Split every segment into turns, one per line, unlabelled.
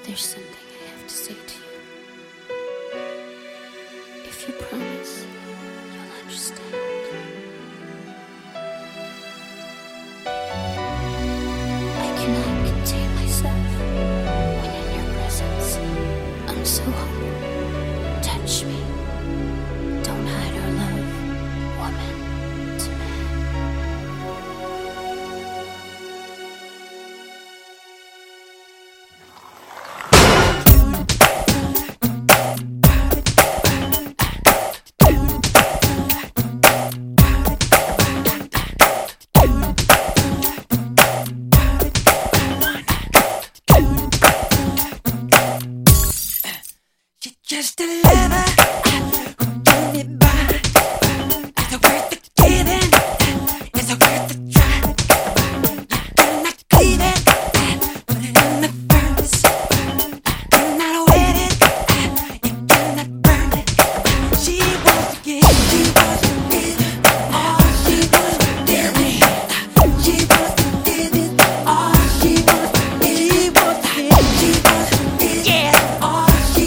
There's something I have to say to you. If you promise, you'll understand. I cannot contain myself when in your presence. I'm so humble. Touch me. Don't hide our love, woman to man.
Just a lover who get me by. Is it worth the giving? Is it worth the try? You cannot cleave it, put it in the furnace. Cannot wet it, you cannot burn it. She wants to give, she wants to give it all. She wants to give me. She wants to give it all. She wants to give, she wants to give, she wants to give, yeah, all.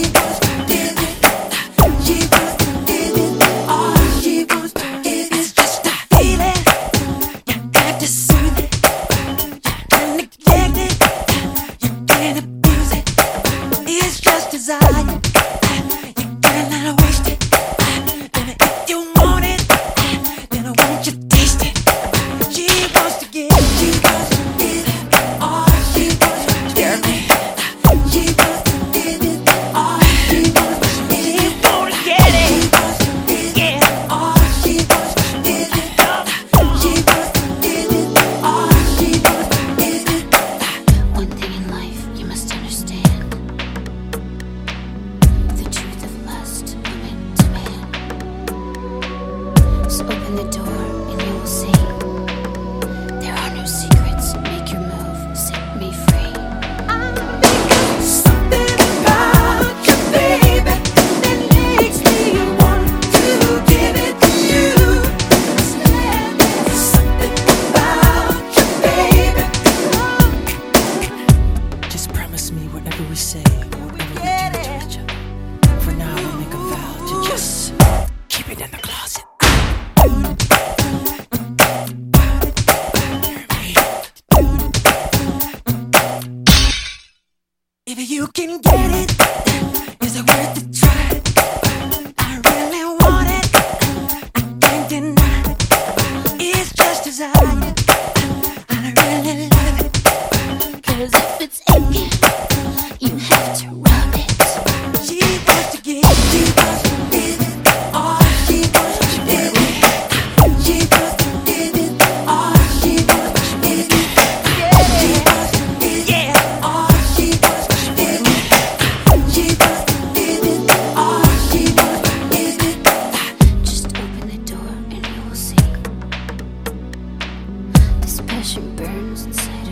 Desire, you cannot waste it. And if you want it, then I want you to taste it. She wants to give, she wants to give it all. She wants to give me. She wants to give it all. She wants to give it. She wanna get it. She wants to give it all. She wants to give it all. She wants to give it all. She wants to give it.
One thing in life you must understand. So open the door and you will see. There are no secrets. Make your move. Set me free.
Something about you, baby, that makes me want to give it to you. Something about you, baby. Just promise me whatever we say, whatever we do to each other. For now, we make a vow to just keep it in the closet. If you can get it, is it worth the try? I really want it, I can't deny. It's just desire, I really love it.
'Cause if it's aching, you have to rub it.
She wants to give, she wants to give it all. She wants to give it. She wants to give it all. She wants to give it. She wants to give it all. She wants to give it. She wants to give it all. She wants to give it.
Just open the door and you will see. This passion burns inside.